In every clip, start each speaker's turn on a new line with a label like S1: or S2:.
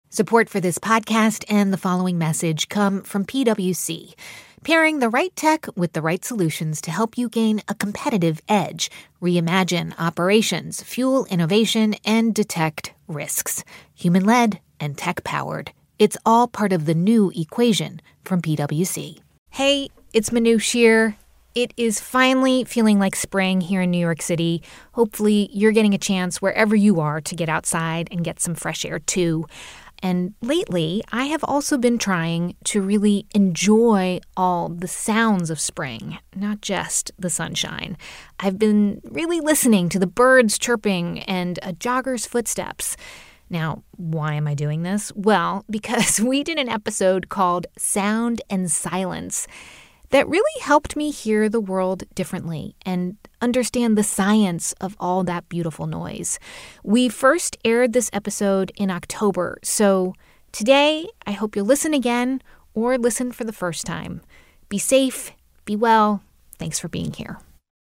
S1: Support for this podcast and the following message come from PwC, pairing the right tech with the right solutions to help you gain a competitive edge, reimagine operations, fuel innovation, and detect risks. Human-led and tech-powered. It's all part of the new equation from PwC. Hey, it's Manoush here. It is finally feeling like spring here in New York City. Hopefully, you're getting a chance wherever you are to get outside and get some fresh air, too. And lately, I have also been trying to really enjoy all the sounds of spring, not just the sunshine. I've been really listening to the birds chirping and a jogger's footsteps. Now, why am I doing this? Well, because we did an episode called Sound and Silence that really helped me hear the world differently and understand the science of all that beautiful noise. We first aired this episode in October, so today I hope you'll listen again or listen for the first time. Be safe, be well. Thanks for being here.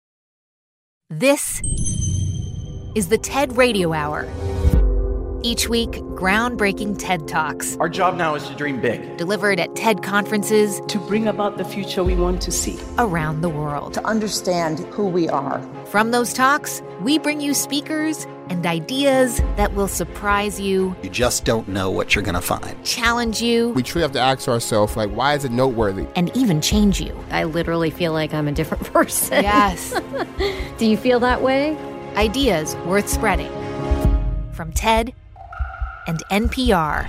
S1: This is the TED Radio Hour. Each week, groundbreaking TED Talks.
S2: Our job now is to dream big.
S1: Delivered at TED conferences.
S3: To bring about the future we want to see.
S1: Around the world.
S4: To understand who we are.
S1: From those talks, we bring you speakers and ideas that will surprise you.
S5: You just don't know what you're going to find.
S1: Challenge you.
S6: We truly have to ask ourselves, why is it noteworthy?
S1: And even change you.
S7: I literally feel like I'm a different person.
S1: Yes.
S7: Do you feel that way?
S1: Ideas worth spreading. From TED and NPR.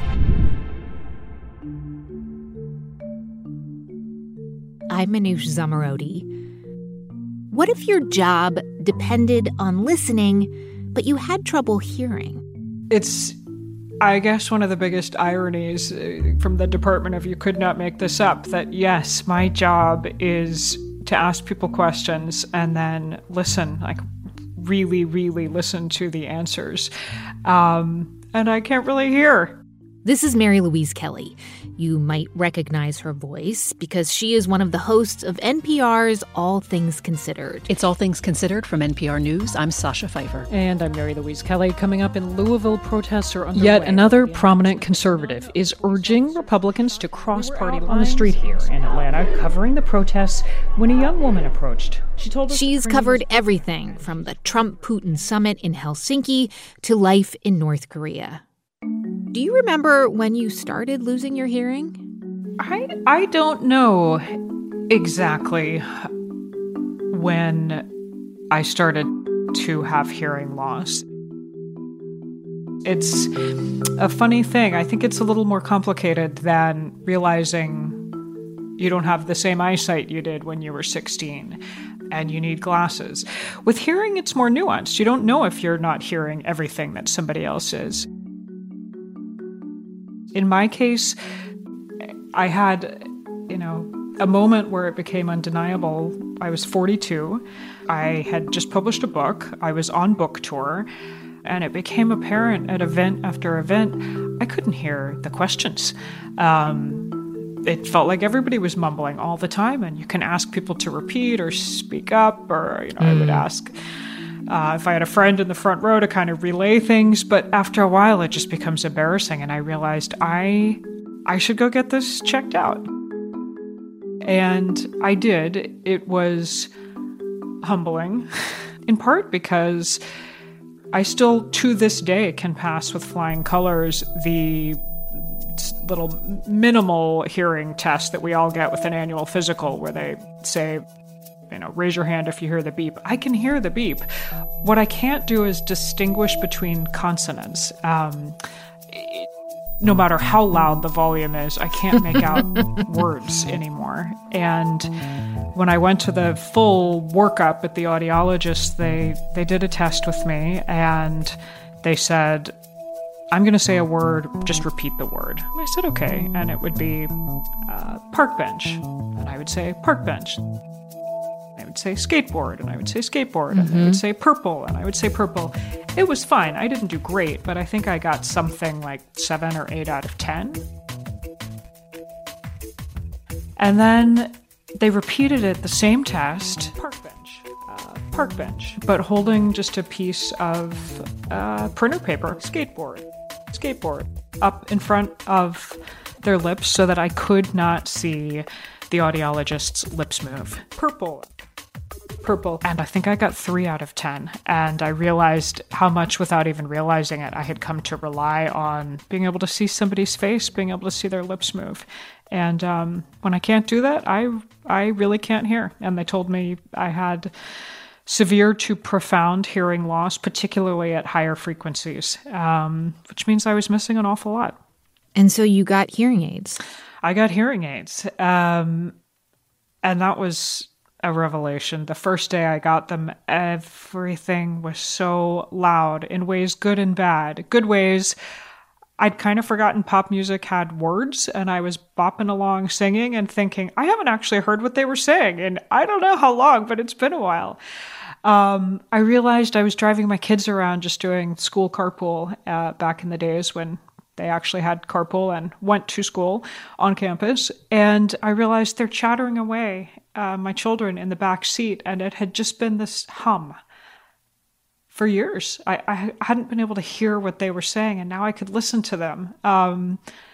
S1: I'm Manoush Zomorodi. What if your job depended on listening, but you had trouble hearing?
S8: It's, I guess, one of the biggest ironies from the Department of You Could Not Make This Up, that yes, my job is to ask people questions and then listen, really, really listen to the answers. And I can't really hear.
S1: This is Mary Louise Kelly. You might recognize her voice because she is one of the hosts of NPR's All Things Considered.
S9: It's All Things Considered from NPR News. I'm Sasha Pfeiffer.
S10: And I'm Mary Louise Kelly. Coming up, in Louisville, protests are underway.
S8: Yet another prominent conservative is urging Republicans to cross party lines. On the street here in Atlanta, covering the protests, when a young woman approached. She told us
S1: she's covered everything from the Trump-Putin summit in Helsinki to life in North Korea. Do you remember when you started losing your hearing?
S8: I don't know exactly when I started to have hearing loss. It's a funny thing. I think it's a little more complicated than realizing you don't have the same eyesight you did when you were 16 and you need glasses. With hearing, it's more nuanced. You don't know if you're not hearing everything that somebody else is. In my case, I had, a moment where it became undeniable. I was 42. I had just published a book. I was on book tour. And it became apparent at event after event, I couldn't hear the questions. It felt like everybody was mumbling all the time. And you can ask people to repeat or speak up. Or, I would ask if I had a friend in the front row to kind of relay things. But after a while, it just becomes embarrassing. And I realized I should go get this checked out. And I did. It was humbling, in part because I still, to this day, can pass with flying colors the little minimal hearing test that we all get with an annual physical where they say, raise your hand if you hear the beep. I can hear the beep. What I can't do is distinguish between consonants. No matter how loud the volume is, I can't make out words anymore. And when I went to the full workup at the audiologist, they did a test with me, and they said, I'm going to say a word, just repeat the word. And I said, okay. And it would be park bench. And I would say park bench. I would say skateboard, and I would say skateboard, and I would say purple, and I would say purple. It was fine. I didn't do great, but I think I got something like 7 or 8 out of 10. And then they repeated it, the same test, park bench, but holding just a piece of printer paper, skateboard. up in front of their lips so that I could not see the audiologist's lips move. Purple. And I think I got 3 out of 10. And I realized how much, without even realizing it, I had come to rely on being able to see somebody's face, being able to see their lips move. And when I can't do that, I really can't hear. And they told me I had severe to profound hearing loss, particularly at higher frequencies, which means I was missing an awful lot.
S1: And so you got hearing aids.
S8: I got hearing aids. And that was a revelation. The first day I got them, everything was so loud in ways good and bad. Good ways, I'd kind of forgotten pop music had words, and I was bopping along singing and thinking, I haven't actually heard what they were saying, and I don't know how long, but it's been a while. I realized I was driving my kids around just doing school carpool back in the days when they actually had carpool and went to school on campus. And I realized they're chattering away, my children in the back seat, and it had just been this hum for years. I hadn't been able to hear what they were saying, and now I could listen to them. I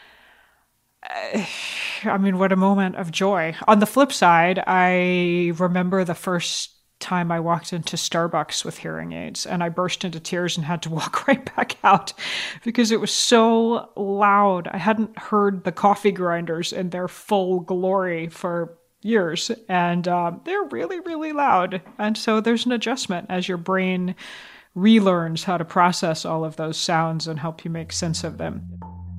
S8: mean, what a moment of joy. On the flip side, I remember the first time I walked into Starbucks with hearing aids, and I burst into tears and had to walk right back out because it was so loud. I hadn't heard the coffee grinders in their full glory for years, and they're really, really loud. And so there's an adjustment as your brain relearns how to process all of those sounds and help you make sense of them.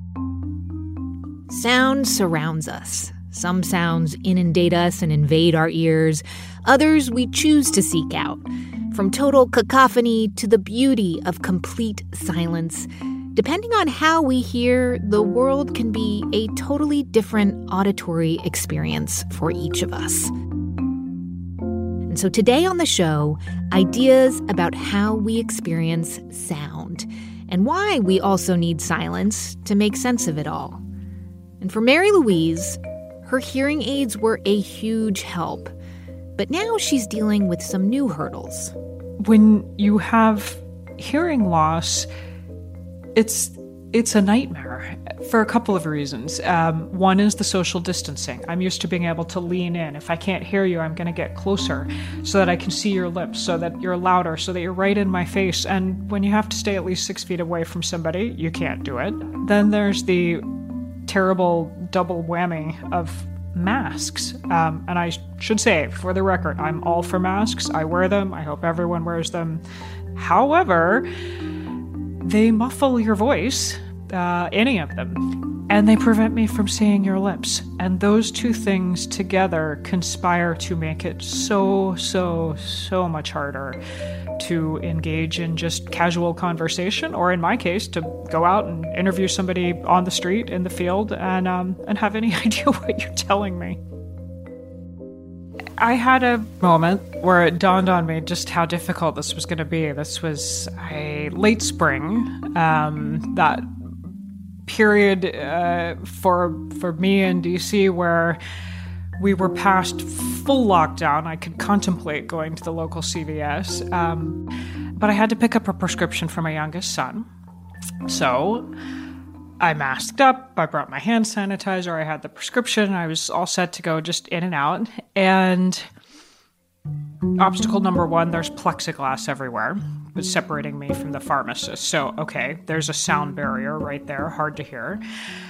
S1: Sound surrounds us. Some sounds inundate us and invade our ears. Others we choose to seek out. From total cacophony to the beauty of complete silence. Depending on how we hear, the world can be a totally different auditory experience for each of us. And so today on the show, ideas about how we experience sound and why we also need silence to make sense of it all. And for Mary Louise, her hearing aids were a huge help, but now she's dealing with some new hurdles.
S8: When you have hearing loss, it's a nightmare for a couple of reasons. One is the social distancing. I'm used to being able to lean in. If I can't hear you, I'm going to get closer so that I can see your lips, so that you're louder, so that you're right in my face. And when you have to stay at least 6 feet away from somebody, you can't do it. Then there's the terrible double whammy of masks. And I should say, for the record, I'm all for masks. I wear them. I hope everyone wears them. However, they muffle your voice, any of them, and they prevent me from seeing your lips. And those two things together conspire to make it so much harder to engage in just casual conversation, or in my case, to go out and interview somebody on the street, in the field, and have any idea what you're telling me. I had a moment where it dawned on me just how difficult this was going to be. This was a late spring, that period for me in DC where we were past full lockdown. I could contemplate going to the local CVS, but I had to pick up a prescription for my youngest son. So I masked up, I brought my hand sanitizer, I had the prescription, I was all set to go just in and out. And obstacle number one, there's plexiglass everywhere. It's separating me from the pharmacist. So, okay, there's a sound barrier right there, hard to hear.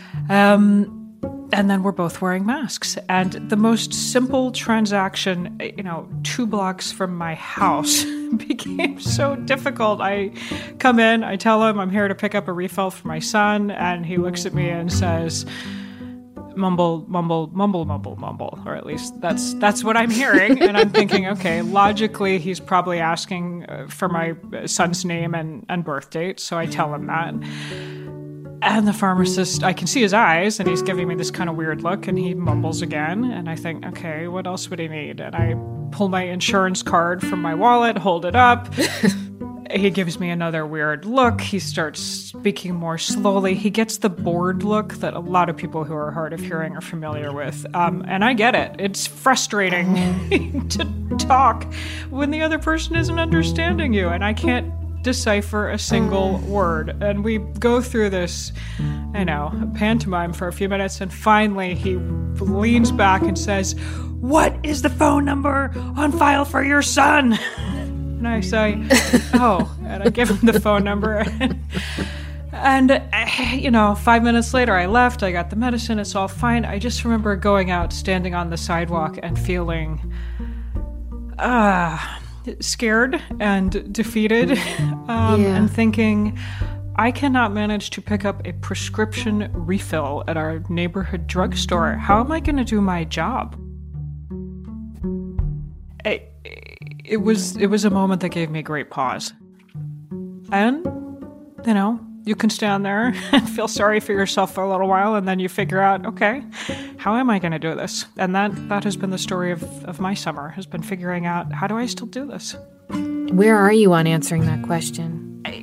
S8: And then we're both wearing masks. And the most simple transaction, 2 blocks from my house became so difficult. I come in, I tell him I'm here to pick up a refill for my son, and he looks at me and says, mumble, mumble, mumble, mumble, mumble, or at least that's what I'm hearing. And I'm thinking, okay, logically, he's probably asking for my son's name and birth date. So I tell him that. And the pharmacist, I can see his eyes, and he's giving me this kind of weird look, and he mumbles again. And I think, okay, what else would he need? And I pull my insurance card from my wallet, hold it up. He gives me another weird look. He starts speaking more slowly. He gets the bored look that a lot of people who are hard of hearing are familiar with. And I get it. It's frustrating to talk when the other person isn't understanding you. And I can't decipher a single word. And we go through this, pantomime for a few minutes, and finally he leans back and says, "What is the phone number on file for your son?" And I say, "Oh," and I give him the phone number. And 5 minutes later, I left. I got the medicine. It's all fine. I just remember going out, standing on the sidewalk, and feeling scared and defeated, and thinking, I cannot manage to pick up a prescription refill at our neighborhood drugstore. How am I going to do my job? It was a moment that gave me great pause. And, you can stand there and feel sorry for yourself for a little while, and then you figure out, okay, how am I going to do this? And that has been the story of my summer, has been figuring out, how do I still do this?
S1: Where are you on answering that question?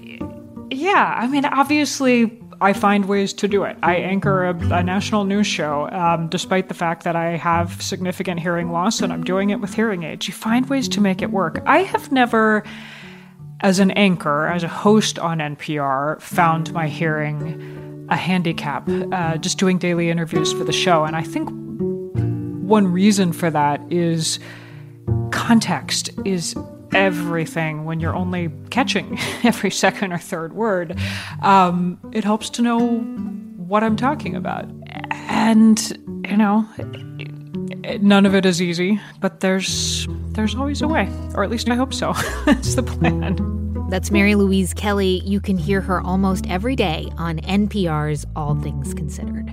S8: Obviously, I find ways to do it. I anchor a national news show, despite the fact that I have significant hearing loss, and I'm doing it with hearing aids. You find ways to make it work. I have never, as an anchor, as a host on NPR, found my hearing a handicap, just doing daily interviews for the show. And I think one reason for that is context is everything when you're only catching every second or third word. It helps to know what I'm talking about. And, none of it is easy, but there's always a way, or at least I hope so. That's the plan.
S1: That's Mary Louise Kelly. You can hear her almost every day on NPR's All Things Considered.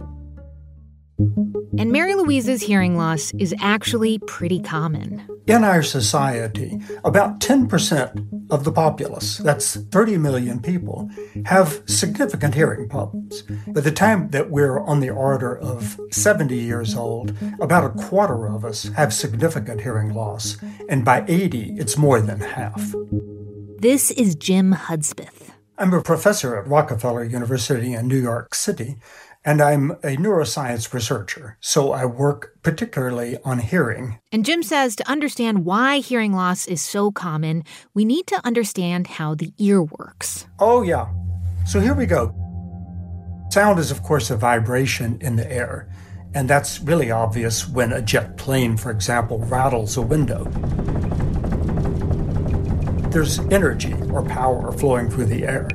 S1: And Mary Louise's hearing loss is actually pretty common.
S2: In our society, about 10% of the populace, that's 30 million people, have significant hearing problems. By the time that we're on the order of 70 years old, about a quarter of us have significant hearing loss. And by 80, it's more than half.
S1: This is Jim Hudspeth.
S2: I'm a professor at Rockefeller University in New York City, and I'm a neuroscience researcher, so I work particularly on hearing.
S1: And Jim says to understand why hearing loss is so common, we need to understand how the ear works.
S2: Oh, yeah. So here we go. Sound is, of course, a vibration in the air, and that's really obvious when a jet plane, for example, rattles a window. There's energy or power flowing through the air.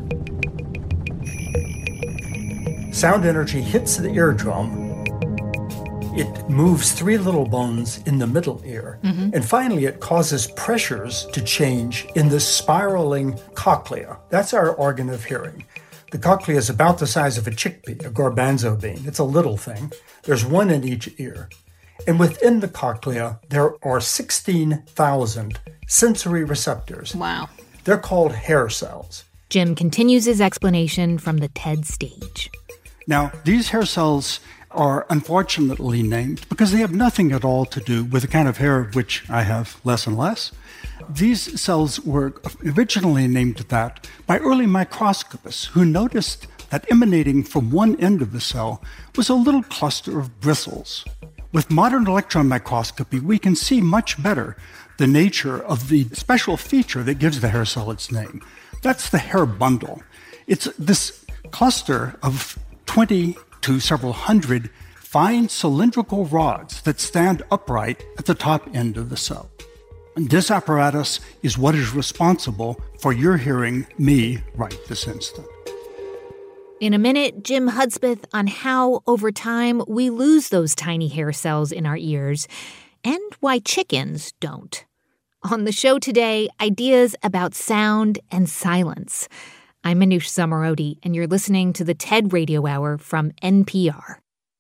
S2: Sound energy hits the eardrum. It moves three little bones in the middle ear. And finally, it causes pressures to change in the spiraling cochlea. That's our organ of hearing. The cochlea is about the size of a chickpea, a garbanzo bean. It's a little thing. There's one in each ear. And within the cochlea, there are 16,000 sensory receptors.
S1: Wow.
S2: They're called hair cells.
S1: Jim continues his explanation from the TED stage.
S2: Now, these hair cells are unfortunately named because they have nothing at all to do with the kind of hair of which I have less and less. These cells were originally named that by early microscopists who noticed that emanating from one end of the cell was a little cluster of bristles. With modern electron microscopy, we can see much better the nature of the special feature that gives the hair cell its name. That's the hair bundle. It's this cluster of 20 to several hundred fine cylindrical rods that stand upright at the top end of the cell. And this apparatus is what is responsible for your hearing me right this instant.
S1: In a minute, Jim Hudspeth on how, over time, we lose those tiny hair cells in our ears, and why chickens don't. On the show today, ideas about sound and silence. I'm Manoush Zomorodi, and you're listening to the TED Radio Hour from NPR.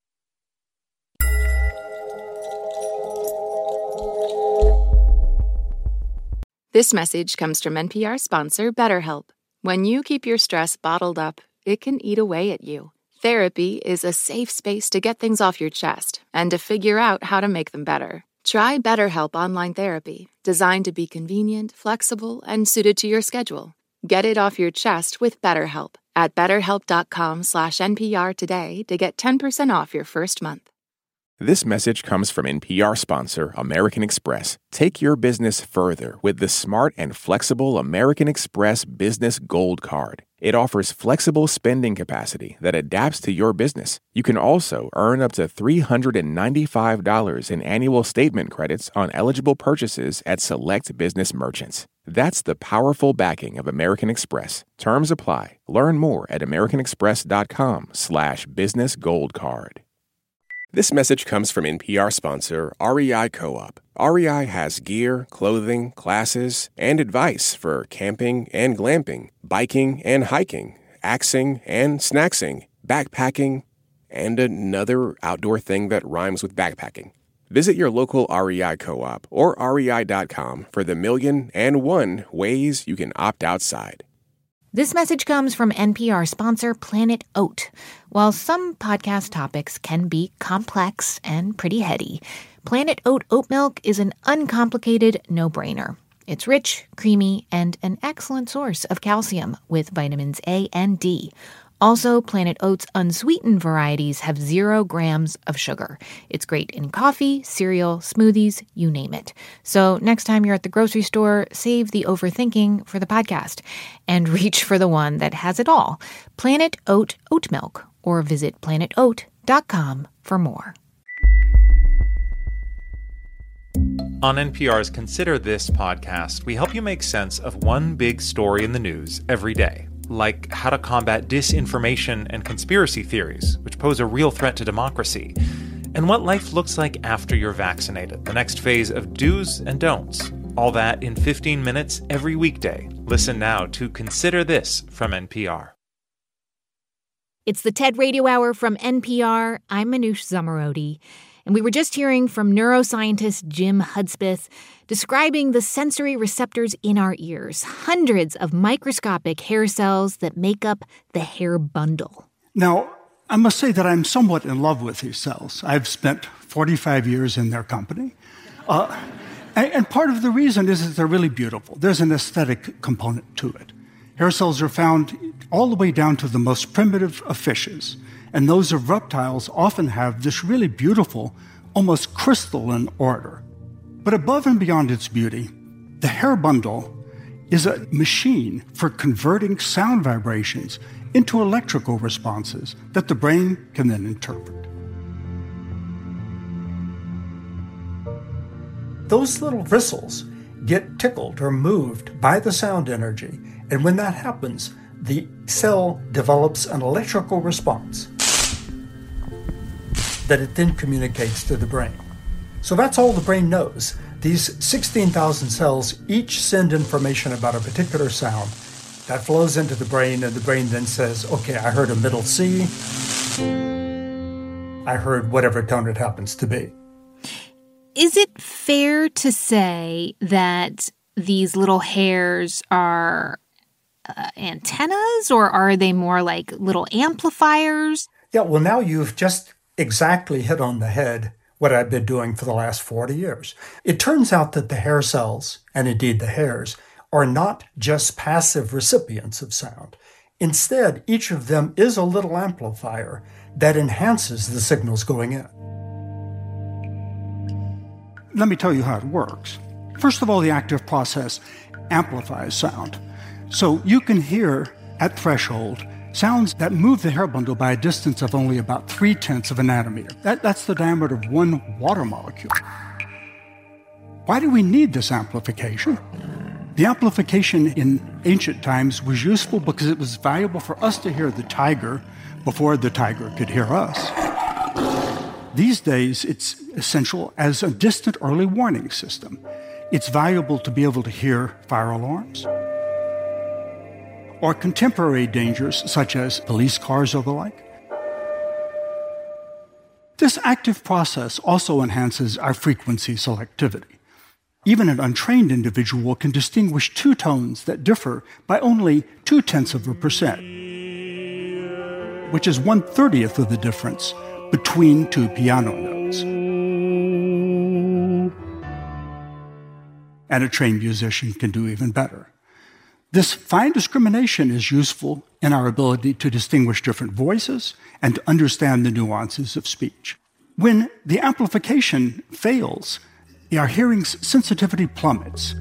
S11: This message comes from NPR sponsor BetterHelp. When you keep your stress bottled up, it can eat away at you. Therapy is a safe space to get things off your chest and to figure out how to make them better. Try BetterHelp Online Therapy, designed to be convenient, flexible, and suited to your schedule. Get it off your chest with BetterHelp at BetterHelp.com/NPR today to get 10% off your first month.
S6: This message comes from NPR sponsor American Express. Take your business further with the smart and flexible American Express Business Gold Card. It offers flexible spending capacity that adapts to your business. You can also earn up to $395 in annual statement credits on eligible purchases at select business merchants. That's the powerful backing of American Express. Terms apply. Learn more at americanexpress.com/business gold card. This message comes from NPR sponsor REI Co-op. REI has gear, clothing, classes, and advice for camping and glamping, biking and hiking, axing and snacksing, backpacking, and another outdoor thing that rhymes with backpacking. Visit your local REI Co-op or rei.com for the 1,000,001 ways you can opt outside.
S1: This message comes from NPR sponsor Planet Oat. While some podcast topics can be complex and pretty heady, Planet Oat oat milk is an uncomplicated no-brainer. It's rich, creamy, and an excellent source of calcium with vitamins A and D. Also, Planet Oat's unsweetened varieties have 0 grams of sugar. It's great in coffee, cereal, smoothies, you name it. So next time you're at the grocery store, save the overthinking for the podcast and reach for the one that has it all. Planet Oat oat milk, or visit planetoat.com for more.
S12: On NPR's Consider This podcast, we help you make sense of one big story in the news every day. Like how to combat disinformation and conspiracy theories, which pose a real threat to democracy, and what life looks like after you're vaccinated, the next phase of do's and don'ts. All that in 15 minutes every weekday. Listen now to Consider This from NPR.
S1: It's the TED Radio Hour from NPR. I'm Manoush Zomorodi. And we were just hearing from neuroscientist Jim Hudspeth describing the sensory receptors in our ears, hundreds of microscopic hair cells that make up the hair bundle.
S2: Now, I must say that I'm somewhat in love with these cells. I've spent 45 years in their company. And part of the reason is that they're really beautiful. There's an aesthetic component to it. Hair cells are found all the way down to the most primitive of fishes. And those of reptiles often have this really beautiful, almost crystalline order. But above and beyond its beauty, the hair bundle is a machine for converting sound vibrations into electrical responses that the brain can then interpret.
S13: Those little bristles get tickled or moved by the sound energy, and when that happens, the cell develops an electrical response that it then communicates to the brain. So that's all the brain knows. These 16,000 cells each send information about a particular sound that flows into the brain, and the brain then says, okay, I heard a middle C. I heard whatever tone it happens to be.
S1: Is it fair to say that these little hairs are antennas, or are they more like little amplifiers?
S13: Yeah, well, now you've just exactly hit on the head what I've been doing for the last 40 years. It turns out that the hair cells, and indeed the hairs, are not just passive recipients of sound. Instead, each of them is a little amplifier that enhances the signals going in.
S2: Let me tell you how it works. First of all, the active process amplifies sound. So you can hear at threshold sounds that move the hair bundle by a distance of only about 0.3 of a nanometer. That's the diameter of one water molecule. Why do we need this amplification? The amplification in ancient times was useful because it was valuable for us to hear the tiger before the tiger could hear us. These days, it's essential as a distant early warning system. It's valuable to be able to hear fire alarms or contemporary dangers such as police cars or the like. This active process also enhances our frequency selectivity. Even an untrained individual can distinguish two tones that differ by only 0.2%, which is 1/30th of the difference between two piano notes. And a trained musician can do even better. This fine discrimination is useful in our ability to distinguish different voices and to understand the nuances of speech. When the amplification fails, our hearing's sensitivity plummets.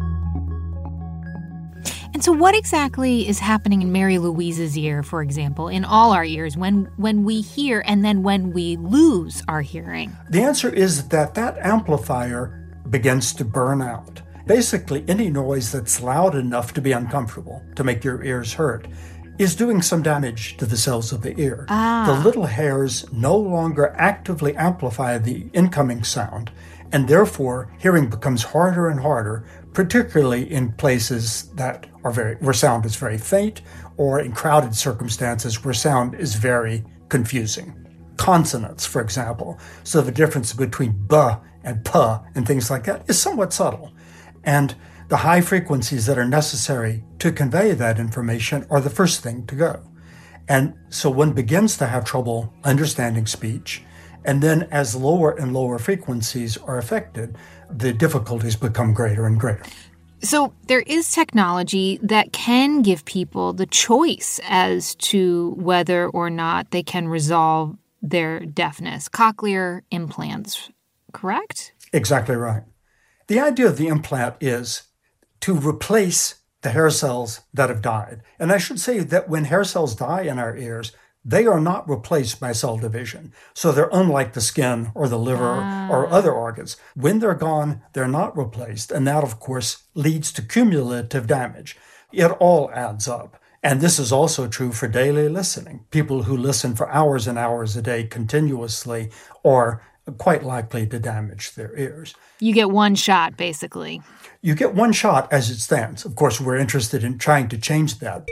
S1: And so what exactly is happening in Mary Louise's ear, for example, in all our ears when we hear and then when we lose our hearing?
S13: The answer is that amplifier begins to burn out. Basically, any noise that's loud enough to be uncomfortable, to make your ears hurt, is doing some damage to the cells of the ear. The little hairs no longer actively amplify the incoming sound, and therefore hearing becomes harder and harder, particularly in places that are where sound is very faint, or in crowded circumstances where sound is very confusing. Consonants, for example. So the difference between b and p and things like that is somewhat subtle. And the high frequencies that are necessary to convey that information are the first thing to go. And so one begins to have trouble understanding speech. And then as lower and lower frequencies are affected, the difficulties become greater and greater.
S1: So there is technology that can give people the choice as to whether or not they can resolve their deafness. Cochlear implants, correct?
S13: Exactly right. The idea of the implant is to replace the hair cells that have died. And I should say that when hair cells die in our ears, they are not replaced by cell division. So they're unlike the skin or the liver or other organs. When they're gone, they're not replaced. And that, of course, leads to cumulative damage. It all adds up. And this is also true for daily listening. People who listen for hours and hours a day continuously are quite likely to damage their ears.
S1: You get one shot, basically.
S13: You get one shot as it stands. Of course, we're interested in trying to change that.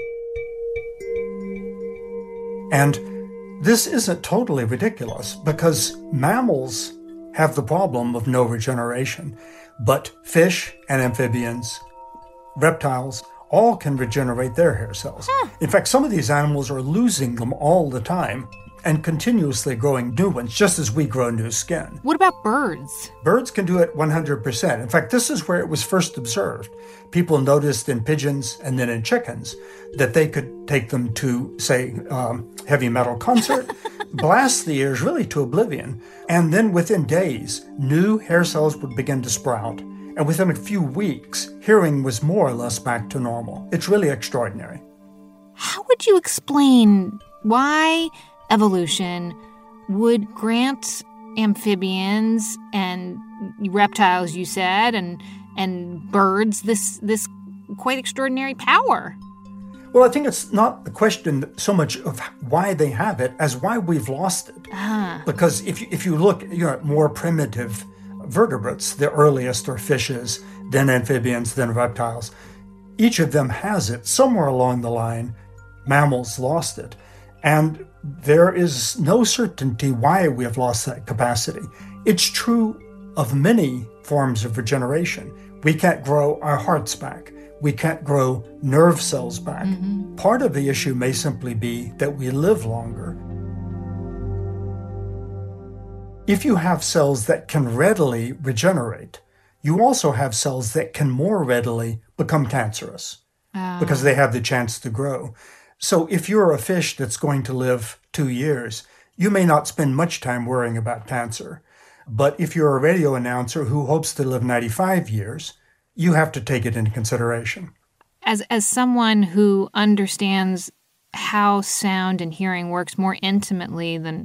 S13: And this isn't totally ridiculous because mammals have the problem of no regeneration, but fish and amphibians, reptiles, all can regenerate their hair cells. In fact, some of these animals are losing them all the time and continuously growing new ones, just as we grow new skin.
S1: What about birds?
S13: Birds can do it 100%. In fact, this is where it was first observed. People noticed in pigeons and then in chickens that they could take them to, say, heavy metal concert, blast the ears really to oblivion, and then within days, new hair cells would begin to sprout. And within a few weeks, hearing was more or less back to normal. It's really extraordinary.
S1: How would you explain why evolution would grant amphibians and reptiles, you said, and birds this quite extraordinary power?
S13: Well, I think it's not the question so much of why they have it as why we've lost it. Because if you look at more primitive vertebrates, the earliest are fishes, then amphibians, then reptiles. Each of them has it. Somewhere along the line, mammals lost it. And there is no certainty why we have lost that capacity. It's true of many forms of regeneration. We can't grow our hearts back. We can't grow nerve cells back. Part of the issue may simply be that we live longer. If you have cells that can readily regenerate, you also have cells that can more readily become cancerous because they have the chance to grow. So if you're a fish that's going to live 2 years, you may not spend much time worrying about cancer. But if you're a radio announcer who hopes to live 95 years, you have to take it into consideration.
S1: As someone who understands how sound and hearing works more intimately than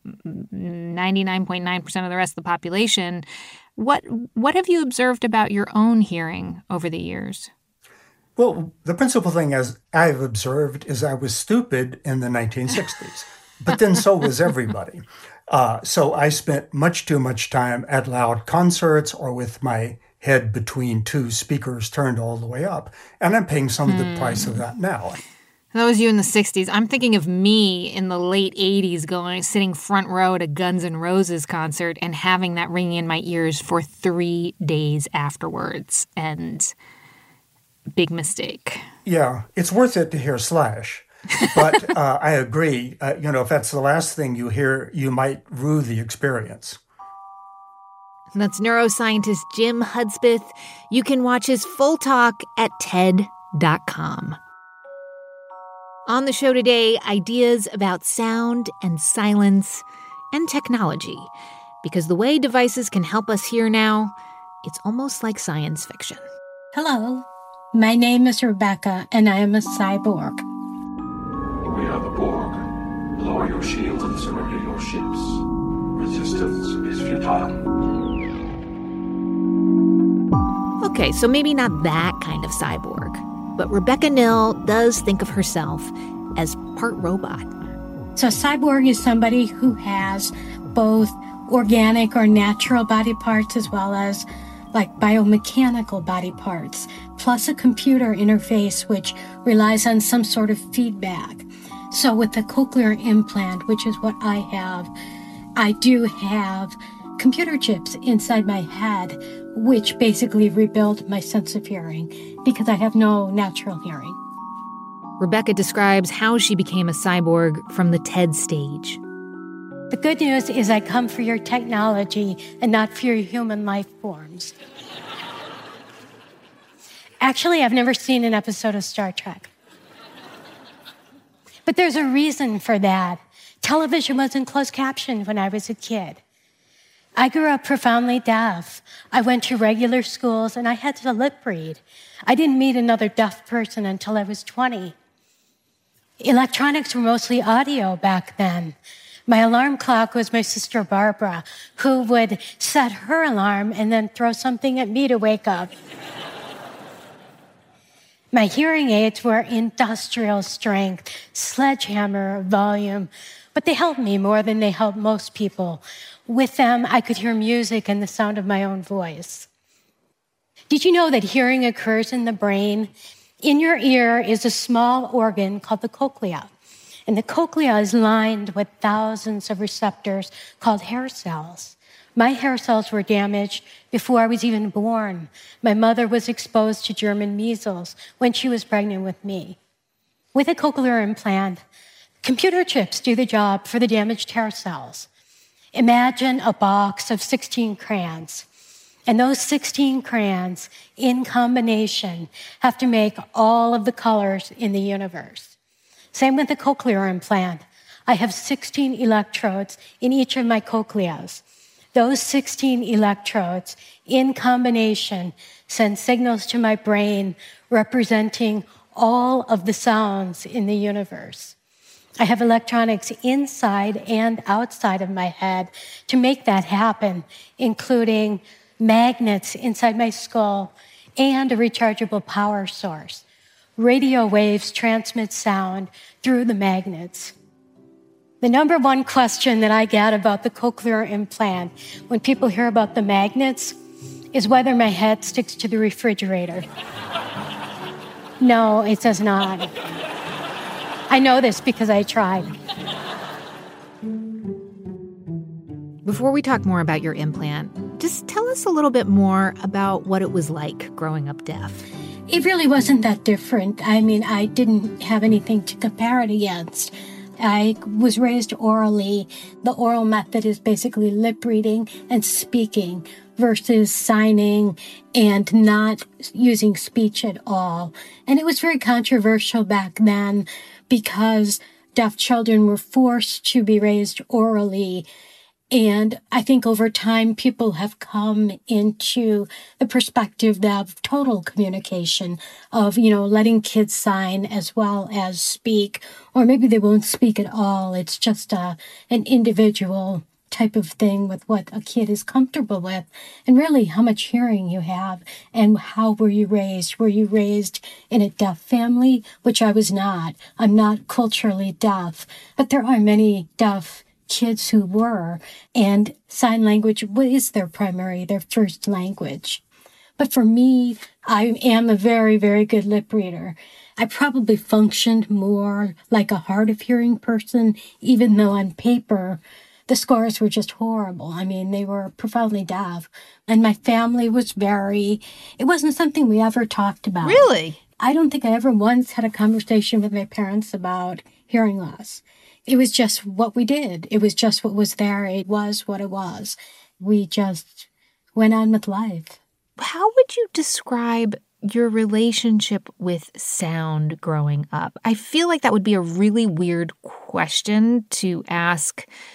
S1: 99.9% of the rest of the population, what have you observed about your own hearing over the years?
S13: Well, the principal thing as I've observed is I was stupid in the 1960s, but then so was everybody. So I spent much too much time at loud concerts or with my head between two speakers turned all the way up, and I'm paying some of the price of that now.
S1: That was you in the 60s. I'm thinking of me in the late 80s sitting front row at a Guns N' Roses concert and having that ringing in my ears for 3 days afterwards. And big mistake.
S13: Yeah, it's worth it to hear Slash. But I agree. If that's the last thing you hear, you might rue the experience.
S1: That's neuroscientist Jim Hudspeth. You can watch his full talk at TED.com. On the show today, ideas about sound and silence and technology. Because the way devices can help us hear now, it's almost like science fiction.
S14: Hello, my name is Rebecca, and I am a cyborg.
S15: We are the Borg. Lower your shields and surrender your ships. Resistance is futile.
S1: Okay, so maybe not that kind of cyborg, but Rebecca Nill does think of herself as part robot.
S14: So cyborg is somebody who has both organic or natural body parts as well as like biomechanical body parts, plus a computer interface which relies on some sort of feedback. So with the cochlear implant, which is what I have, I do have computer chips inside my head, which basically rebuild my sense of hearing because I have no natural hearing.
S1: Rebecca describes how she became a cyborg from the TED stage.
S14: The good news is I come for your technology and not for your human life forms. Actually, I've never seen an episode of Star Trek. But there's a reason for that. Television wasn't closed captioned when I was a kid. I grew up profoundly deaf. I went to regular schools and I had to lip read. I didn't meet another deaf person until I was 20. Electronics were mostly audio back then. My alarm clock was my sister Barbara, who would set her alarm and then throw something at me to wake up. My hearing aids were industrial strength, sledgehammer volume, but they helped me more than they helped most people. With them, I could hear music and the sound of my own voice. Did you know that hearing occurs in the brain? In your ear is a small organ called the cochlea. And the cochlea is lined with thousands of receptors called hair cells. My hair cells were damaged before I was even born. My mother was exposed to German measles when she was pregnant with me. With a cochlear implant, computer chips do the job for the damaged hair cells. Imagine a box of 16 crayons. And those 16 crayons, in combination, have to make all of the colors in the universe. Same with the cochlear implant. I have 16 electrodes in each of my cochleas. Those 16 electrodes, in combination, send signals to my brain representing all of the sounds in the universe. I have electronics inside and outside of my head to make that happen, including magnets inside my skull and a rechargeable power source. Radio waves transmit sound through the magnets. The number one question that I get about the cochlear implant when people hear about the magnets is whether my head sticks to the refrigerator. No, it does not. I know this because I tried.
S1: Before we talk more about your implant, just tell us a little bit more about what it was like growing up deaf.
S14: It really wasn't that different. I mean, I didn't have anything to compare it against. I was raised orally. The oral method is basically lip reading and speaking versus signing and not using speech at all. And it was very controversial back then because deaf children were forced to be raised orally. And I think over time, people have come into the perspective of total communication of, letting kids sign as well as speak, or maybe they won't speak at all. It's just an individual type of thing with what a kid is comfortable with and really how much hearing you have and how were you raised. Were you raised in a deaf family? Which I was not. I'm not culturally deaf, but there are many deaf kids who were, and sign language is their first language. But for me, I am a very, very good lip reader. I probably functioned more like a hard of hearing person, even though on paper, the scores were just horrible. I mean, they were profoundly deaf. And my family was it wasn't something we ever talked about.
S1: Really?
S14: I don't think I ever once had a conversation with my parents about hearing loss. It was just what we did. It was just what was there. It was what it was. We just went on with life.
S1: How would you describe your relationship with sound growing up? I feel like that would be a really weird question to ask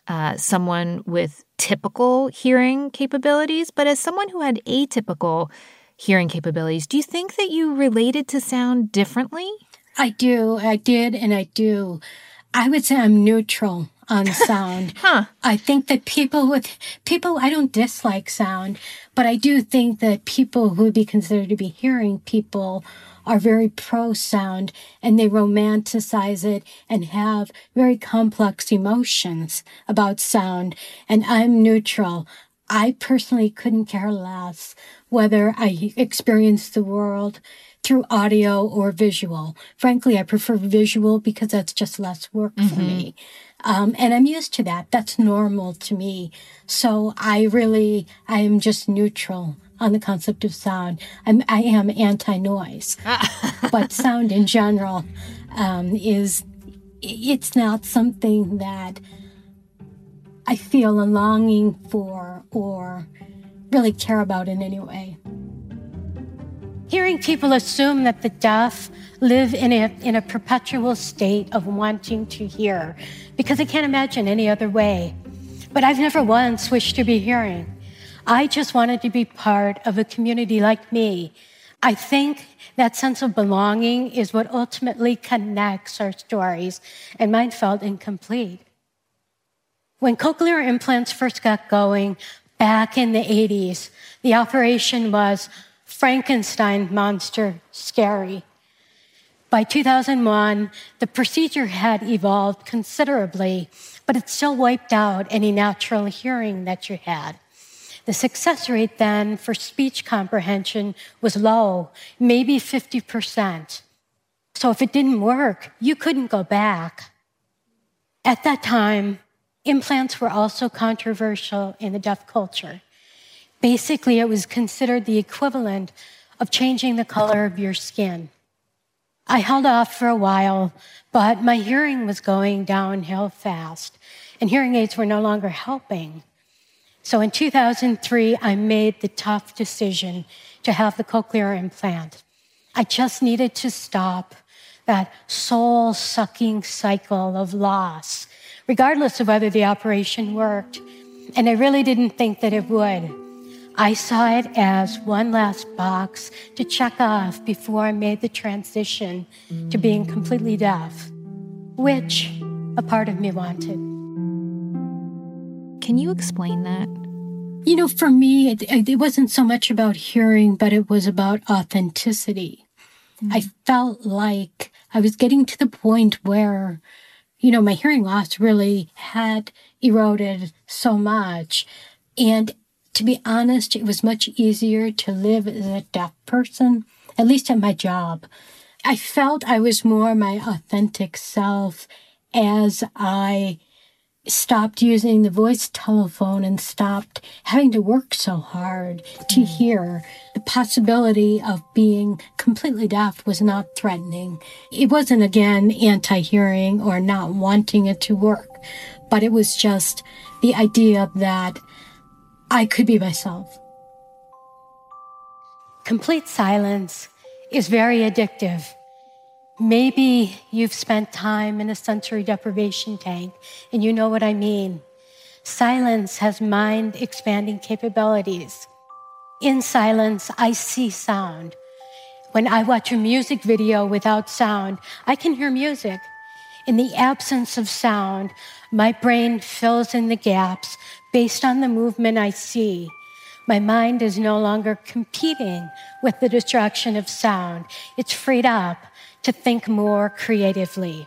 S1: someone with typical hearing capabilities, but as someone who had atypical hearing capabilities, do you think that you related to sound differently?
S14: I do. I did, and I do. I would say I'm neutral on sound. I think that people, I don't dislike sound, but I do think that people who would be considered to be hearing people are very pro-sound, and they romanticize it and have very complex emotions about sound. And I'm neutral. I personally couldn't care less whether I experience the world through audio or visual. Frankly, I prefer visual because that's just less work for me. And I'm used to that. That's normal to me. So I am just neutral on the concept of sound. I am anti-noise. But sound in general it's not something that I feel a longing for or really care about in any way. Hearing people assume that the deaf live in a perpetual state of wanting to hear, because I can't imagine any other way. But I've never once wished to be hearing. I just wanted to be part of a community like me. I think that sense of belonging is what ultimately connects our stories, and mine felt incomplete. When cochlear implants first got going back in the 80s, the operation was Frankenstein monster scary. By 2001, the procedure had evolved considerably, but it still wiped out any natural hearing that you had. The success rate then for speech comprehension was low, maybe 50%. So if it didn't work, you couldn't go back. At that time, implants were also controversial in the deaf culture. Basically, it was considered the equivalent of changing the color of your skin. I held off for a while, but my hearing was going downhill fast, and hearing aids were no longer helping. So in 2003, I made the tough decision to have the cochlear implant. I just needed to stop that soul-sucking cycle of loss, regardless of whether the operation worked. And I really didn't think that it would. I saw it as one last box to check off before I made the transition to being completely deaf, which a part of me wanted.
S1: Can you explain that?
S14: You know, for me, it wasn't so much about hearing, but it was about authenticity. I felt like I was getting to the point where, my hearing loss really had eroded so much. And to be honest, it was much easier to live as a deaf person, at least at my job. I felt I was more my authentic self as I stopped using the voice telephone and stopped having to work so hard to hear. The possibility of being completely deaf was not threatening. It wasn't, again, anti-hearing or not wanting it to work, but it was just the idea that I could be myself. Complete silence is very addictive. Maybe you've spent time in a sensory deprivation tank, and you know what I mean. Silence has mind-expanding capabilities. In silence, I see sound. When I watch a music video without sound, I can hear music. In the absence of sound, my brain fills in the gaps based on the movement I see. My mind is no longer competing with the distraction of sound. It's freed up to think more creatively.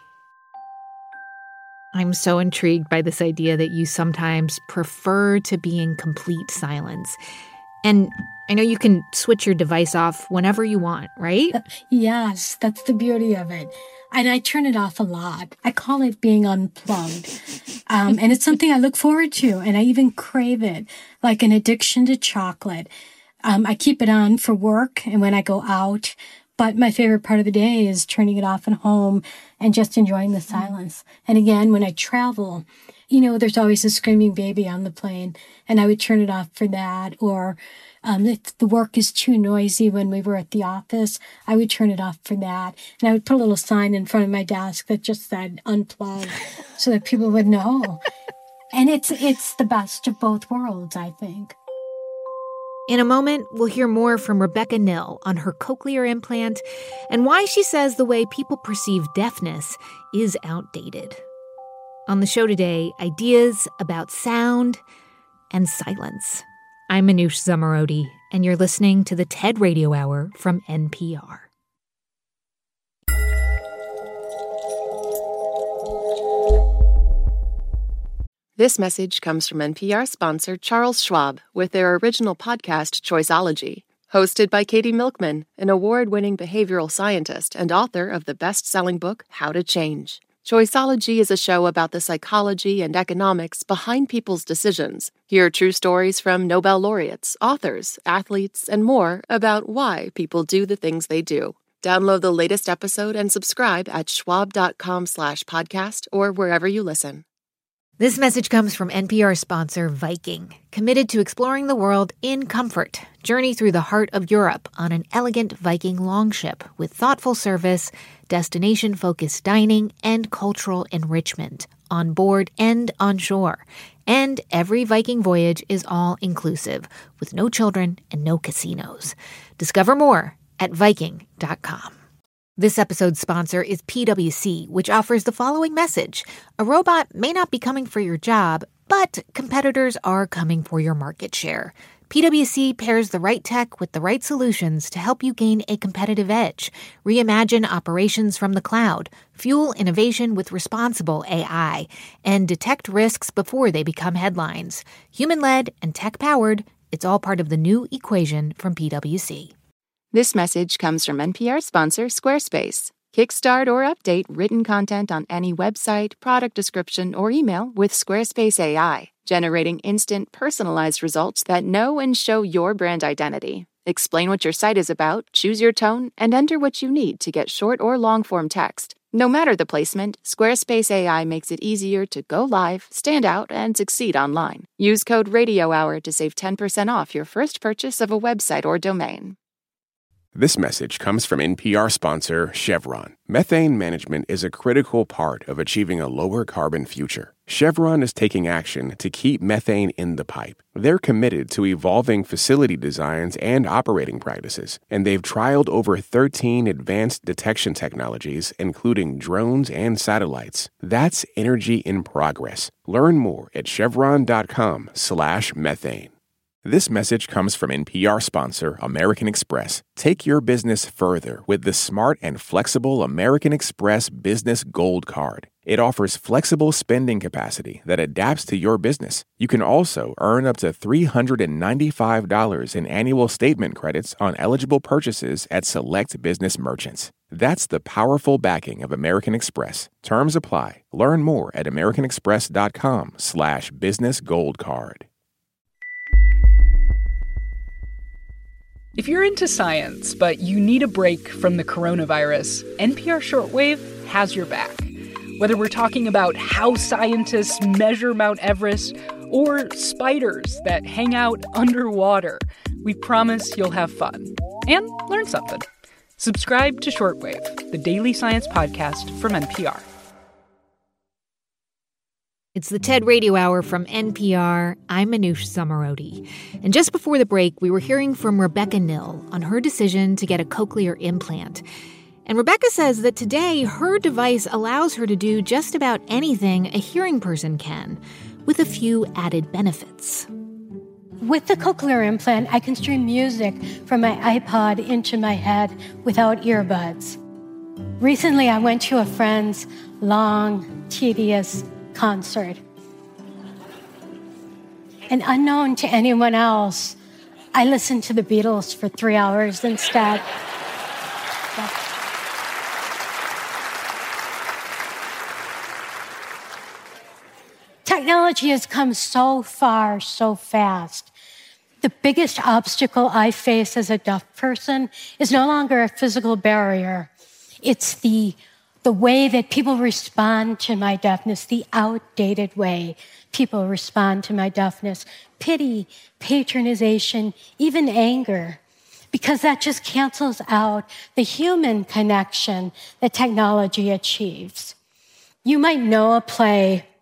S1: I'm so intrigued by this idea that you sometimes prefer to be in complete silence. And I know you can switch your device off whenever you want, right?
S14: Yes, that's the beauty of it. And I turn it off a lot. I call it being unplugged. And it's something I look forward to, and I even crave it, like an addiction to chocolate. I keep it on for work and when I go out. But my favorite part of the day is turning it off at home and just enjoying the silence. And again, when I travel, there's always a screaming baby on the plane, and I would turn it off for that. Or if the work is too noisy when we were at the office, I would turn it off for that. And I would put a little sign in front of my desk that just said unplug so that people would know. And it's the best of both worlds, I think.
S1: In a moment, we'll hear more from Rebecca Nill on her cochlear implant and why she says the way people perceive deafness is outdated. On the show today, ideas about sound and silence. I'm Manoush Zomorodi, and you're listening to the TED Radio Hour from NPR.
S11: This message comes from NPR sponsor Charles Schwab with their original podcast, Choiceology. Hosted by Katie Milkman, an award-winning behavioral scientist and author of the best-selling book, How to Change. Choiceology is a show about the psychology and economics behind people's decisions. Hear true stories from Nobel laureates, authors, athletes, and more about why people do the things they do. Download the latest episode and subscribe at schwab.com/podcast or wherever you listen.
S1: This message comes from NPR sponsor Viking, committed to exploring the world in comfort. Journey through the heart of Europe on an elegant Viking longship with thoughtful service, destination-focused dining, and cultural enrichment on board and on shore. And every Viking voyage is all-inclusive, with no children and no casinos. Discover more at Viking.com. This episode's sponsor is PwC, which offers the following message. A robot may not be coming for your job, but competitors are coming for your market share. PwC pairs the right tech with the right solutions to help you gain a competitive edge, reimagine operations from the cloud, fuel innovation with responsible AI, and detect risks before they become headlines. Human-led and tech-powered, it's all part of the new equation from PwC.
S11: This message comes from NPR sponsor Squarespace. Kickstart or update written content on any website, product description, or email with Squarespace AI, generating instant, personalized results that know and show your brand identity. Explain what your site is about, choose your tone, and enter what you need to get short or long-form text. No matter the placement, Squarespace AI makes it easier to go live, stand out, and succeed online. Use code RadioHour to save 10% off your first purchase of a website or domain.
S6: This message comes from NPR sponsor Chevron. Methane management is a critical part of achieving a lower carbon future. Chevron is taking action to keep methane in the pipe. They're committed to evolving facility designs and operating practices, and they've trialed over 13 advanced detection technologies, including drones and satellites. That's energy in progress. Learn more at chevron.com/methane. This message comes from NPR sponsor American Express. Take your business further with the smart and flexible American Express Business Gold Card. It offers flexible spending capacity that adapts to your business. You can also earn up to $395 in annual statement credits on eligible purchases at select business merchants. That's the powerful backing of American Express. Terms apply. Learn more at americanexpress.com/businessgoldcard.
S10: If you're into science, but you need a break from the coronavirus, NPR Shortwave has your back. Whether we're talking about how scientists measure Mount Everest or spiders that hang out underwater, we promise you'll have fun and learn something. Subscribe to Shortwave, the daily science podcast from NPR.
S1: It's the TED Radio Hour from NPR. I'm Manoush Zomorodi. And just before the break, we were hearing from Rebecca Nill on her decision to get a cochlear implant. And Rebecca says that today her device allows her to do just about anything a hearing person can, with a few added benefits.
S14: With the cochlear implant, I can stream music from my iPod into my head without earbuds. Recently, I went to a friend's long, tedious concert. And unknown to anyone else, I listened to the Beatles for 3 hours instead. Technology has come so far, so fast. The biggest obstacle I face as a deaf person is no longer a physical barrier. It's the way that people respond to my deafness, the outdated way people respond to my deafness. Pity, patronization, even anger. Because that just cancels out the human connection that technology achieves. You might know a play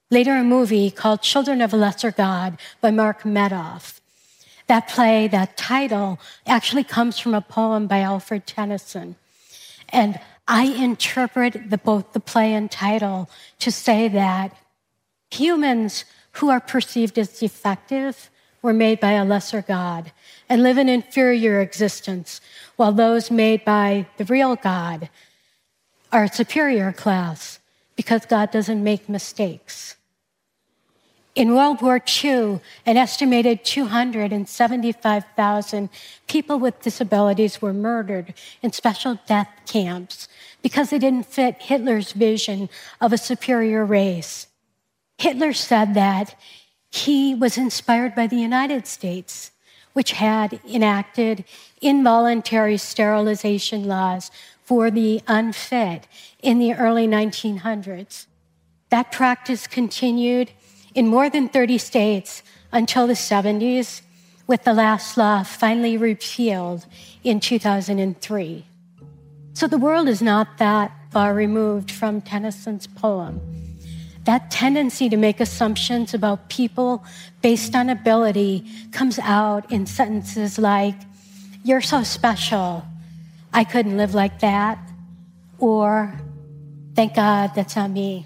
S14: Later, a movie called Children of a Lesser God by Mark Medoff. That play, that title, actually comes from a poem by Alfred Tennyson. And I interpret both the play and title to say that humans who are perceived as defective were made by a lesser God and live an inferior existence, while those made by the real God are a superior class because God doesn't make mistakes. In World War II, an estimated 275,000 people with disabilities were murdered in special death camps because they didn't fit Hitler's vision of a superior race. Hitler said that he was inspired by the United States, which had enacted involuntary sterilization laws for the unfit in the early 1900s. That practice continued in more than 30 states until the 70s, with the last law finally repealed in 2003. So the world is not that far removed from Tennyson's poem. That tendency to make assumptions about people based on ability comes out in sentences like, "You're so special, I couldn't live like that," or "Thank God that's not me."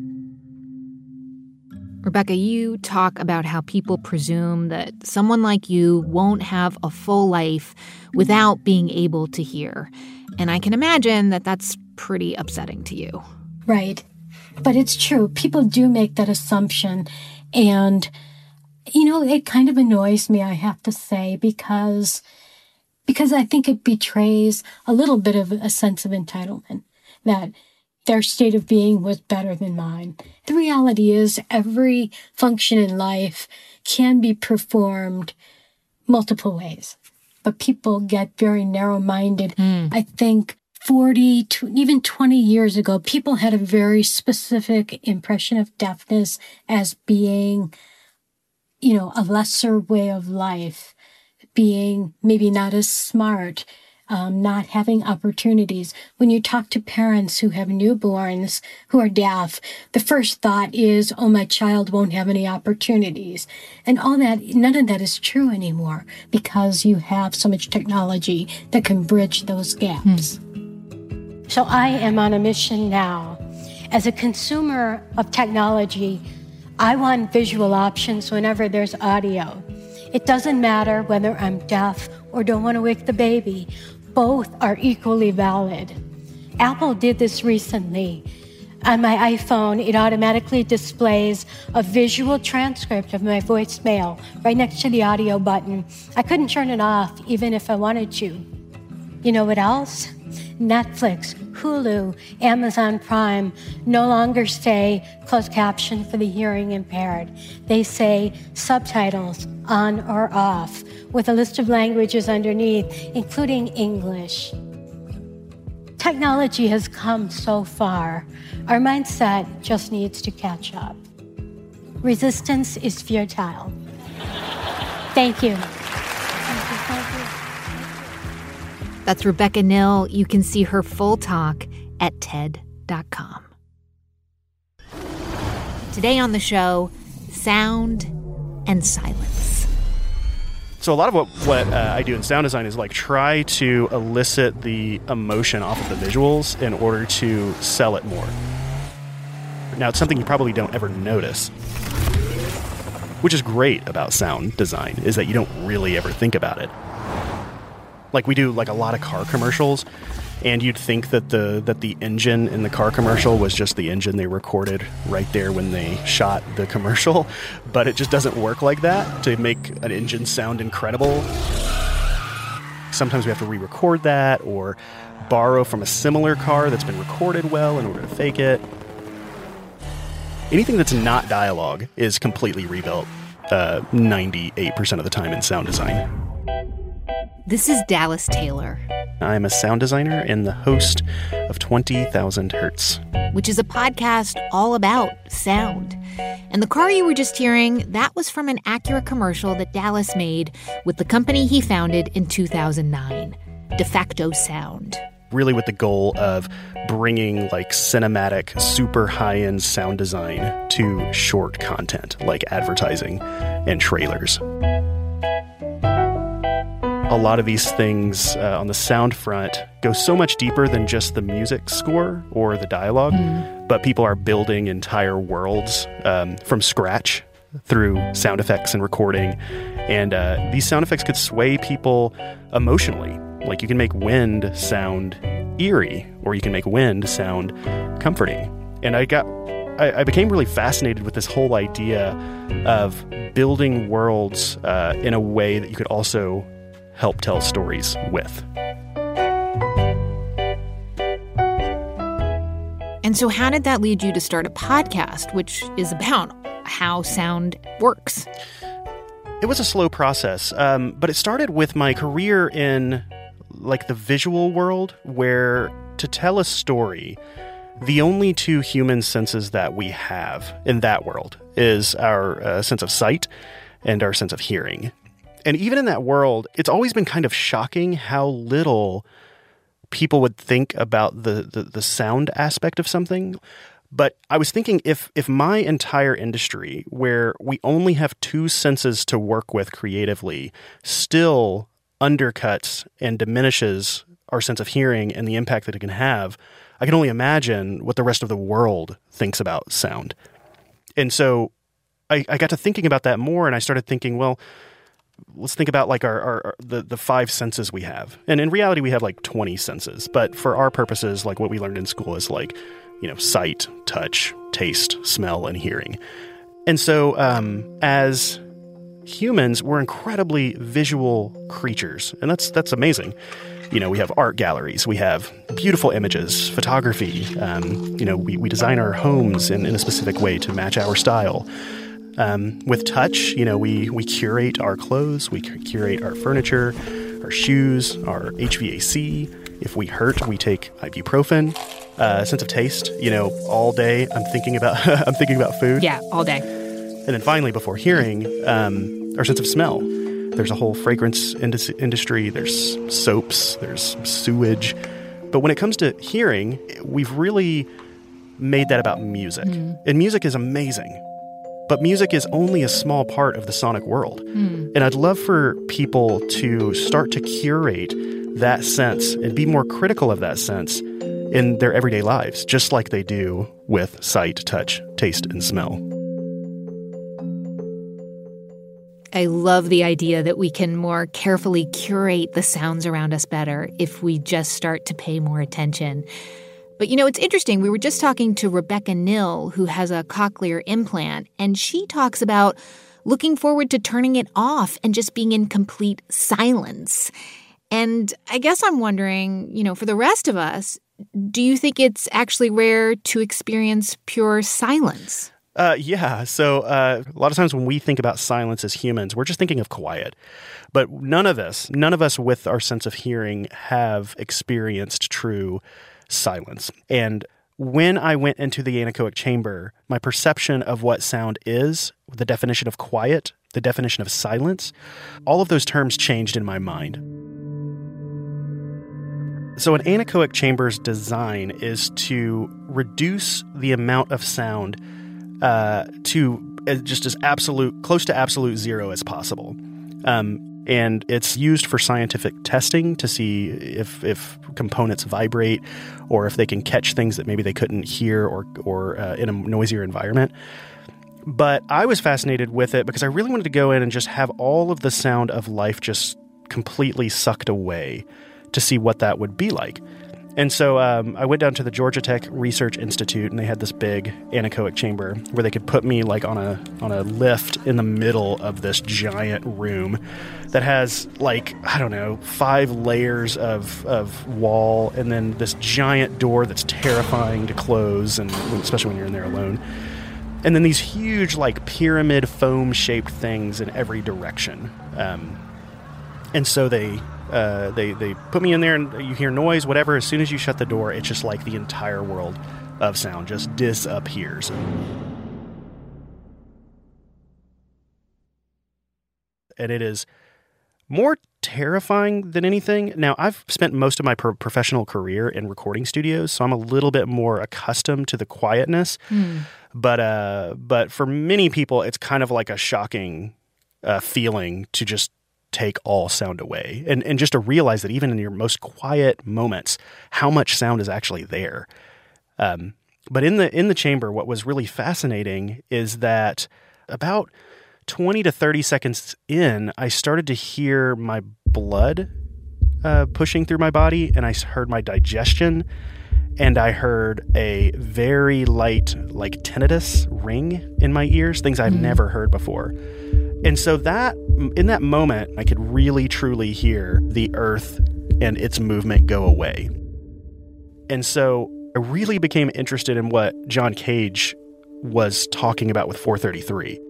S1: Rebecca, you talk about how people presume that someone like you won't have a full life without being able to hear. And I can imagine that that's pretty upsetting to you.
S14: Right. But it's true. People do make that assumption. And, it kind of annoys me, I have to say, because I think it betrays a little bit of a sense of entitlement, that their state of being was better than mine. The reality is every function in life can be performed multiple ways, but people get very narrow-minded. I think 40 to even 20 years ago, people had a very specific impression of deafness as being, a lesser way of life, being maybe not as smart, not having opportunities. When you talk to parents who have newborns who are deaf, the first thought is, oh, my child won't have any opportunities. And all that, none of that is true anymore because you have so much technology that can bridge those gaps. So I am on a mission now. As a consumer of technology, I want visual options whenever there's audio. It doesn't matter whether I'm deaf or don't want to wake the baby. Both are equally valid. Apple did this recently. On my iPhone, it automatically displays a visual transcript of my voicemail right next to the audio button. I couldn't turn it off even if I wanted to. You know what else? Netflix, Hulu, Amazon Prime no longer say closed caption for the hearing impaired. They say subtitles on or off with a list of languages underneath, including English. Technology has come so far. Our mindset just needs to catch up. Resistance is futile. Thank you.
S1: That's Rebecca Nill. You can see her full talk at TED.com. Today on the show, sound and silence.
S16: So a lot of what I do in sound design is try to elicit the emotion off of the visuals in order to sell it more. Now, it's something you probably don't ever notice, which is great about sound design, is that you don't really ever think about it. We do a lot of car commercials, and you'd think that the engine in the car commercial was just the engine they recorded right there when they shot the commercial, but it just doesn't work like that to make an engine sound incredible. Sometimes we have to re-record that or borrow from a similar car that's been recorded well in order to fake it. Anything that's not dialogue is completely rebuilt 98% of the time in sound design.
S1: This is Dallas Taylor.
S16: I'm a sound designer and the host of 20,000 Hertz,
S1: which is a podcast all about sound. And the car you were just hearing, that was from an Acura commercial that Dallas made with the company he founded in 2009, De Facto Sound.
S16: really with the goal of bringing like cinematic, super high-end sound design to short content like advertising and trailers. A lot of these things on the sound front go so much deeper than just the music score or the dialogue, but people are building entire worlds from scratch through sound effects and recording. And these sound effects could sway people emotionally. Like you can make wind sound eerie, or you can make wind sound comforting. And I became really fascinated with this whole idea of building worlds in a way that you could also help tell stories with.
S1: And so how did that lead you to start a podcast, which is about how sound works?
S16: It was a slow process, but it started with my career in like the visual world, where to tell a story, the only two human senses that we have in that world is our sense of sight and our sense of hearing. And even in that world, it's always been kind of shocking how little people would think about the sound aspect of something. But I was thinking if my entire industry, where we only have two senses to work with creatively, still undercuts and diminishes our sense of hearing and the impact that it can have, I can only imagine what the rest of the world thinks about sound. And so I got to thinking about that more, and I started thinking, well, let's think about like the five senses we have. And in reality, we have like 20 senses. But for our purposes, like what we learned in school is like, sight, touch, taste, smell, and hearing. And so as humans, we're incredibly visual creatures. And that's amazing. We have art galleries, we have beautiful images, photography. We design our homes in a specific way to match our style. With touch, we curate our clothes, we curate our furniture, our shoes, our HVAC. If we hurt, we take ibuprofen. Sense of taste, all day I'm thinking about food.
S1: Yeah, all day.
S16: And then finally, before hearing, our sense of smell. There's a whole fragrance industry. There's soaps. There's sewage. But when it comes to hearing, we've really made that about music. And music is amazing. But music is only a small part of the sonic world. And I'd love for people to start to curate that sense and be more critical of that sense in their everyday lives, just like they do with sight, touch, taste, and smell.
S1: I love the idea that we can more carefully curate the sounds around us better if we just start to pay more attention. But it's interesting. We were just talking to Rebecca Nill, who has a cochlear implant, and she talks about looking forward to turning it off and just being in complete silence. And I guess I'm wondering, for the rest of us, do you think it's actually rare to experience pure silence?
S16: Yeah. So a lot of times when we think about silence as humans, we're just thinking of quiet. But none of us with our sense of hearing have experienced true silence. And when I went into the anechoic chamber, my perception of what sound is, the definition of quiet, the definition of silence, all of those terms changed in my mind. So an anechoic chamber's design is to reduce the amount of sound to just as close to absolute zero as possible. And it's used for scientific testing to see if components vibrate or if they can catch things that maybe they couldn't hear or in a noisier environment. But I was fascinated with it because I really wanted to go in and just have all of the sound of life just completely sucked away to see what that would be like. And so I went down to the Georgia Tech Research Institute, and they had this big anechoic chamber where they could put me like on a lift in the middle of this giant room that has 5 layers of wall, and then this giant door that's terrifying to close, and especially when you're in there alone. And then these huge pyramid foam shaped things in every direction. And so they put me in there, and you hear noise, whatever. As soon as you shut the door, it's just like the entire world of sound just disappears. And it is more terrifying than anything. Now, I've spent most of my professional career in recording studios, so I'm a little bit more accustomed to the quietness. But for many people, it's kind of like a shocking feeling to just take all sound away, and just to realize that even in your most quiet moments, how much sound is actually there. But in the chamber, what was really fascinating is that about 20 to 30 seconds in, I started to hear my blood pushing through my body, and I heard my digestion, and I heard a very light, like tinnitus ring in my ears, things I've never heard before. And so that, in that moment, I could really, truly hear the earth and its movement go away. And so I really became interested in what John Cage was talking about with 433.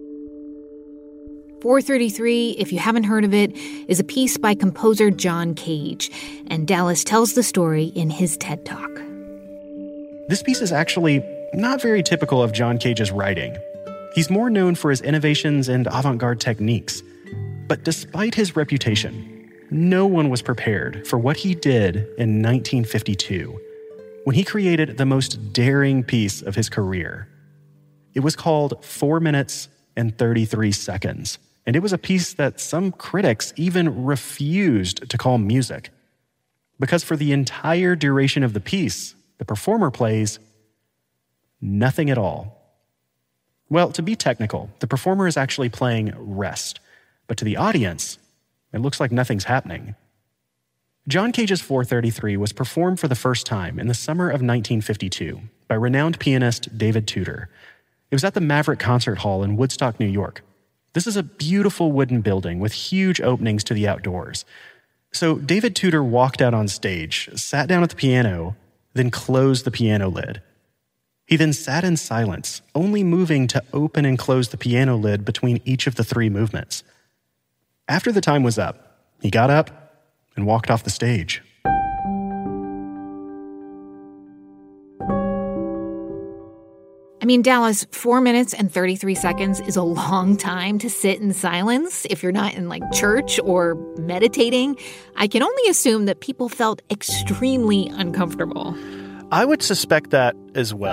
S1: 433, if you haven't heard of it, is a piece by composer John Cage, and Dallas tells the story in his TED Talk.
S16: This piece is actually not very typical of John Cage's writing. He's more known for his innovations and avant-garde techniques. But despite his reputation, no one was prepared for what he did in 1952, when he created the most daring piece of his career. It was called 4 minutes and 33 seconds. And it was a piece that some critics even refused to call music. Because for the entire duration of the piece, the performer plays nothing at all. Well, to be technical, the performer is actually playing rest. But to the audience, it looks like nothing's happening. John Cage's 433 was performed for the first time in the summer of 1952 by renowned pianist David Tudor. It was at the Maverick Concert Hall in Woodstock, New York. This is a beautiful wooden building with huge openings to the outdoors. So David Tudor walked out on stage, sat down at the piano, then closed the piano lid. He then sat in silence, only moving to open and close the piano lid between each of the 3 movements. After the time was up, he got up and walked off the stage.
S1: I mean, Dallas, 4 minutes and 33 seconds is a long time to sit in silence if you're not in, like, church or meditating. I can only assume that people felt extremely uncomfortable.
S16: I would suspect that as well.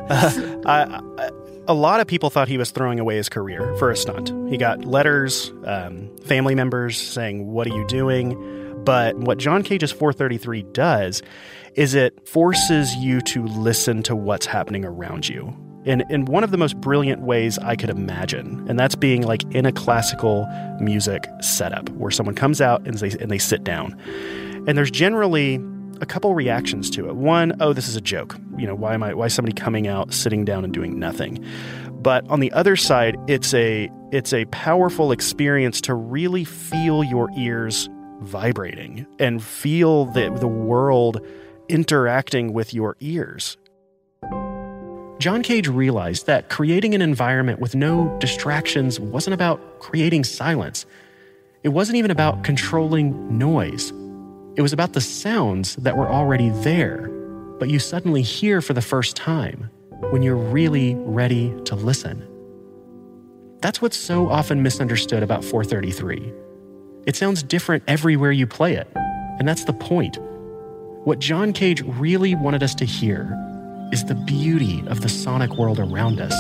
S16: A lot of people thought he was throwing away his career for a stunt. He got letters, family members saying, "What are you doing?" But what John Cage's 433 does is it forces you to listen to what's happening around you in one of the most brilliant ways I could imagine. And that's being like in a classical music setup where someone comes out and they sit down. And there's generally a couple reactions to it. One, oh, this is a joke. You know, why is somebody coming out, sitting down and doing nothing? But on the other side, it's a powerful experience to really feel your ears vibrating and feel the world interacting with your ears. John Cage realized that creating an environment with no distractions wasn't about creating silence. It wasn't even about controlling noise. It was about the sounds that were already there, but you suddenly hear for the first time when you're really ready to listen. That's what's so often misunderstood about 433. It sounds different everywhere you play it, and that's the point. What John Cage really wanted us to hear is the beauty of the sonic world around us.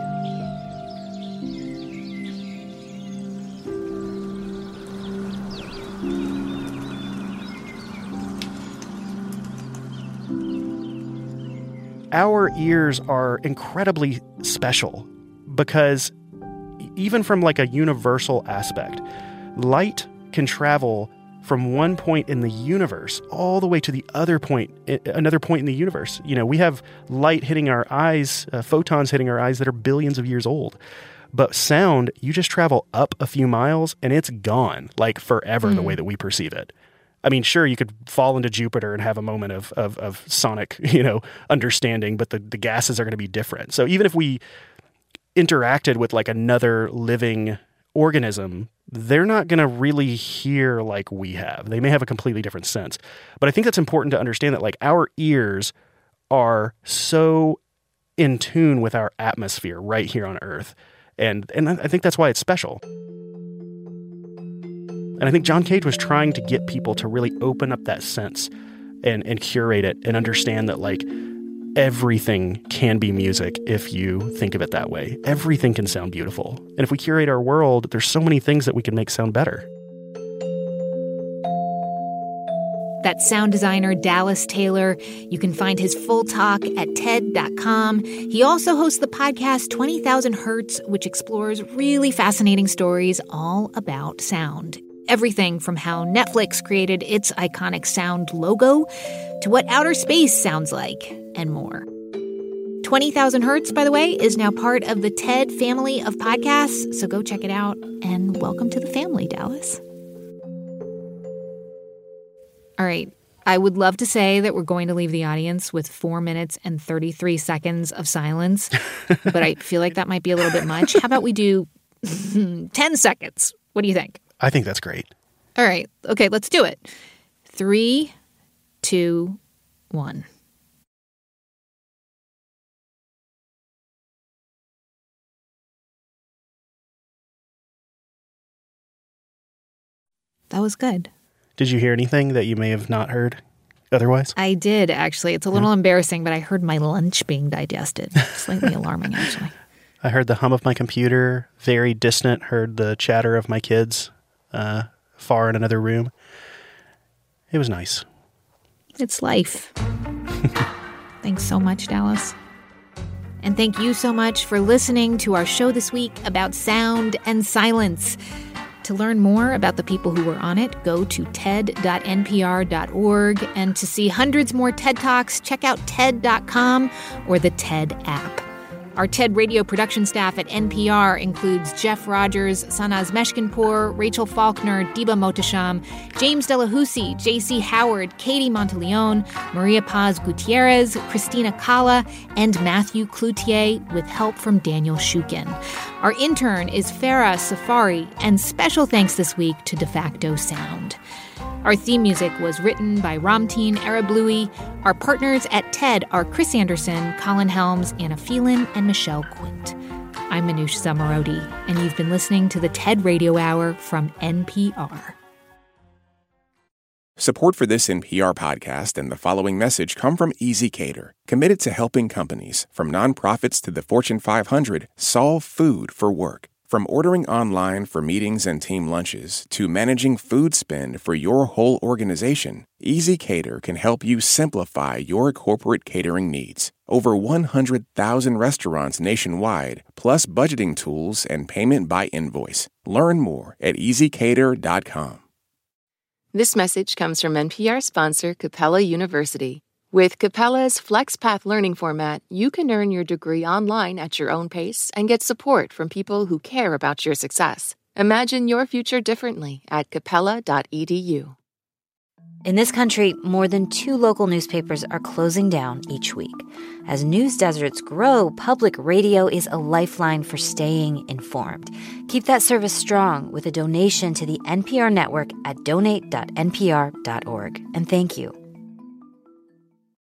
S16: Our ears are incredibly special because even from like a universal aspect, light can travel from one point in the universe all the way to the another point in the universe. You know, we have light hitting our eyes, photons hitting our eyes that are billions of years old. But sound, you just travel up a few miles and it's gone, like forever, the way that we perceive it. I mean, sure, you could fall into Jupiter and have a moment of sonic, understanding, but the gases are going to be different. So even if we interacted with like another living organism, they're not going to really hear like we have. They may have a completely different sense. But I think that's important to understand that like our ears are so in tune with our atmosphere right here on Earth. And I think that's why it's special. And I think John Cage was trying to get people to really open up that sense and curate it and understand that, like, everything can be music if you think of it that way. Everything can sound beautiful. And if we curate our world, there's so many things that we can make sound better.
S1: That's sound designer Dallas Taylor. You can find his full talk at TED.com. He also hosts the podcast 20,000 Hertz, which explores really fascinating stories all about sound. Everything from how Netflix created its iconic sound logo to what outer space sounds like, and more. 20,000 Hertz, by the way, is now part of the TED family of podcasts, so go check it out. And welcome to the family, Dallas. All right. I would love to say that we're going to leave the audience with 4 minutes and 33 seconds of silence, but I feel like that might be a little bit much. How about we do 10 seconds? What do you think?
S16: I think that's great.
S1: All right. Okay, let's do it. 3, 2, 1. That was good.
S16: Did you hear anything that you may have not heard otherwise?
S1: I did, actually. It's a little embarrassing, but I heard my lunch being digested. Slightly alarming, actually.
S16: I heard the hum of my computer, very distant, heard the chatter of my kids far in another room. It was nice.
S1: It's life. Thanks so much, Dallas. And thank you so much for listening to our show this week about sound and silence. To learn more about the people who were on it, go to ted.npr.org. And to see hundreds more TED Talks, check out TED.com or the TED app. Our TED Radio production staff at NPR includes Jeff Rogers, Sanaz Meshkinpour, Rachel Faulkner, Diba Mohtasham, James Delahousie, J.C. Howard, Katie Monteleone, Maria Paz Gutierrez, Christina Kala, and Matthew Cloutier, with help from Daniel Shukin. Our intern is Farah Safari, and special thanks this week to De Facto Sound. Our theme music was written by Ramteen Arablouei. Our partners at TED are Chris Anderson, Colin Helms, Anna Phelan, and Michelle Quint. I'm Manoush Zomorodi, and you've been listening to the TED Radio Hour from NPR.
S6: Support for this NPR podcast and the following message come from ezCater, committed to helping companies, from nonprofits to the Fortune 500, solve food for work. From ordering online for meetings and team lunches to managing food spend for your whole organization, ezCater can help you simplify your corporate catering needs. Over 100,000 restaurants nationwide, plus budgeting tools and payment by invoice. Learn more at ezcater.com.
S11: This message comes from NPR sponsor Capella University. With Capella's FlexPath learning format, you can earn your degree online at your own pace and get support from people who care about your success. Imagine your future differently at capella.edu.
S17: In this country, more than 2 local newspapers are closing down each week. As news deserts grow, public radio is a lifeline for staying informed. Keep that service strong with a donation to the NPR network at donate.npr.org. And thank you.